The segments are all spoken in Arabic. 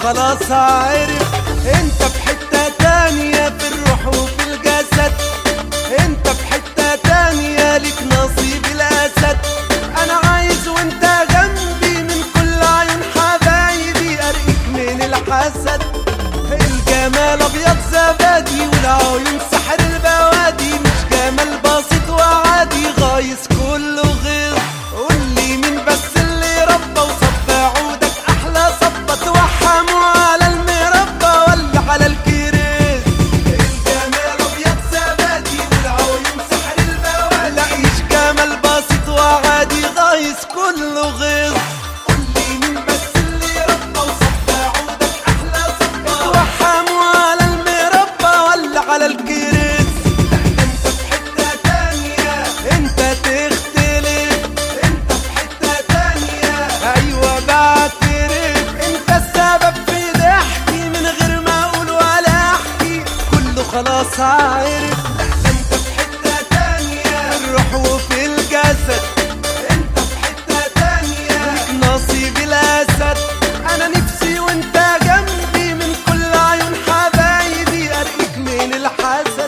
خلاص عارف. انت في حتة تانية في الروح وفي الجسد، انت في حتة تانية ليك نصيب الاسد. انا عايز وانت جنبي من كل عيون حبايبي ارقيك من الحسد. الجمال ابيض زبادي والعيون سحر البوادي، مش جمال بسيط وعادي غايز كله غيظ. قولي مين بس اللي ربى وصب عودك احلى صبة، توحموا على المربى ولا على الكريز؟ الجمال ابيض زبادي والعيون سحر البوادي، لا مش جمال بسيط وعادي غايز كله غيظ. قولي مين بس اللي ربى وصب عودك احلى صبة، توحموا على المربى ولا على الكريز؟ انت في حتة تانية، انت تختلف، انت في حتة تانية. ايوه بعترف، انت السبب في ضحكي من غير ما اقول ولا احكي، كله خلاص عارف. انت في حتة تانية الروح وفي الجسد، انت في حتة تانية ليك نصيب الاسد. انا نفسي وانت جنبي من كل عيون حبايبي ارقيك من الحسد.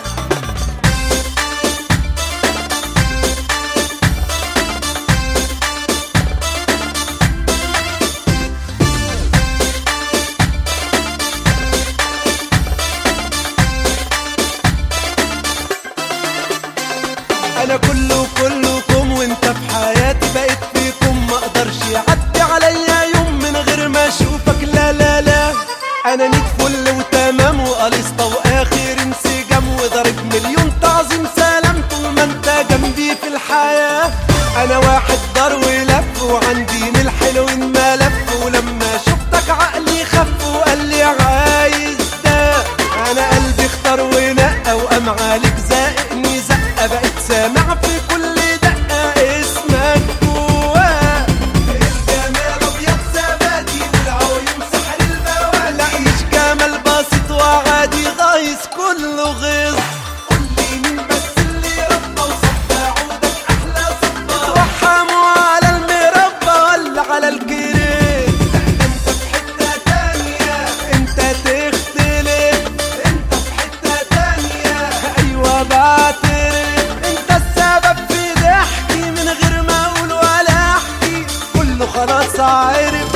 انا كلكم وانت في حياتي بقيت فيكم، ما اقدرش يعدي عليا يوم من غير ما اشوفك. لا لا لا، انا نيت فل وتمام وقليصة واخر انسجام، وضرب مليون تعظيم سلام طول ما انت جنبي في الحياة. انا واحد دار ولف وعندي من الحلوين ملف، ولما شفتك عقلي خف وقال لي عايز ده. انا قلبي اختار ونقى وقام عليك زقني زقة، بقيت سامع في كل دقة اسمك جواه. الجمال ابيض زبادي والعيون سحر البوادي، لا مش جمال بسيط وعادي غايز كله غيظ. قولي مين بس اللي ربى وصب عودك احلى صبة، توحموا على المربى ولا على الكريز؟ انت في حتة تانية، انت تختلف، انت في حتة تانية. ايوه بعترف، انت السبب في ضحكي من غير ما اقول ولا احكي، كله خلاص عارف.